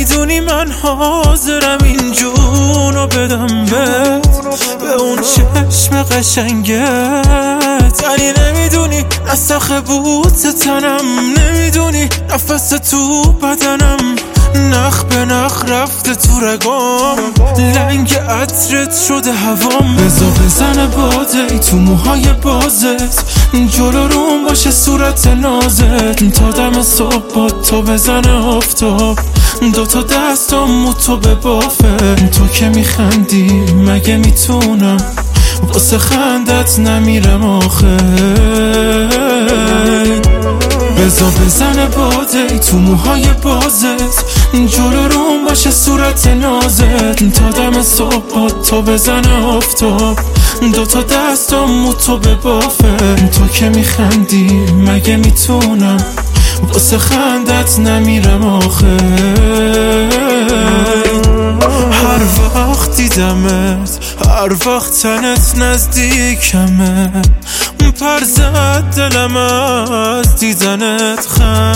نمیدونی من حاضرم این جونو بدم به اون چشم قشنگت. ولی نمیدونی نسخ بوت تنم، نمیدونی نفس تو بدنم، نخ به نخ رفته تو رگام، لنگ عطرت شده هوام. بزا بزنه باده ای تو موهای بازت، جلو روم باشه صورت نازت، تا دم صبح با تو بزنه آفتاب، دوتا دستم تو به بافه. تو که میخندی مگه میتونم واسه خندت نمیرم آخه. بزا بزنه باده ای تو موهای بازت، جلو روم باشه صورت نازت، تا دم صبح با تو بزنه آفتاب، دوتا دستم تو به بافه. تو که میخندی مگه میتونم واسه خندت نمیرم آخه. هر وقت دیدمت، هر وقت تنت نزدیکمه، پر زد دلم از دیدنت،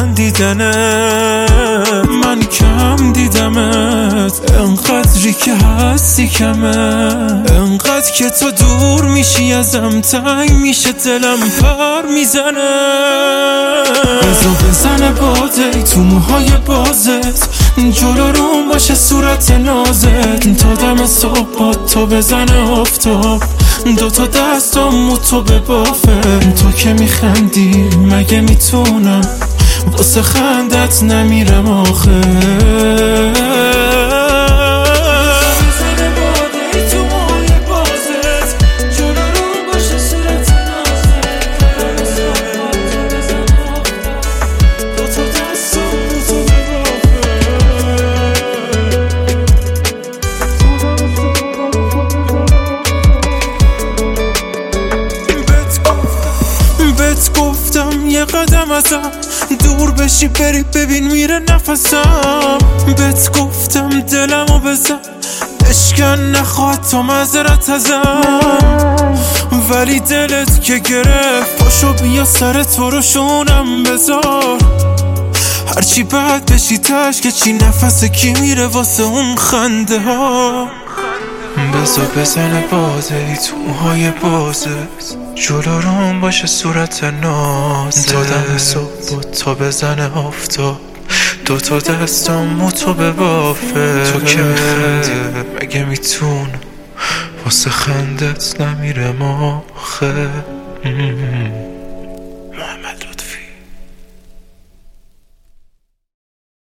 خندیدنت. من کم دیدمت، انقدری که هستی کمه، انقدر که تو دور میشی ازم تنگ میشه دلم پر میزنه. بزا بزنه باده ای تو موهای بازت، جلو روم باشه صورت نازت، تا دم صبح با تو بزنه آفتاب، دوتا دستم تو به بافه. تو که میخندی مگه میتونم واسه خندت نمیرم آخه. یه قدم ازم دور بشی بری ببین میره نفسم. بهت گفتم دلمو بزن اشکن نخواد تا معذرت ازم، ولی دلت که گرفت پاشو بیا سر تو رو شونم بذار. هرچی بد بشی تش که چی نفس کی میره واسه اون خنده ها. بزا بزنه باده ای تو موهای بازت، جلو روم باشه صورت نازت، تا دم صبح تا بزنه آفتاب، دوتا دستم تو به بافه. تو که میخندی مگه میتونم واسه خندت نمیرم آخه.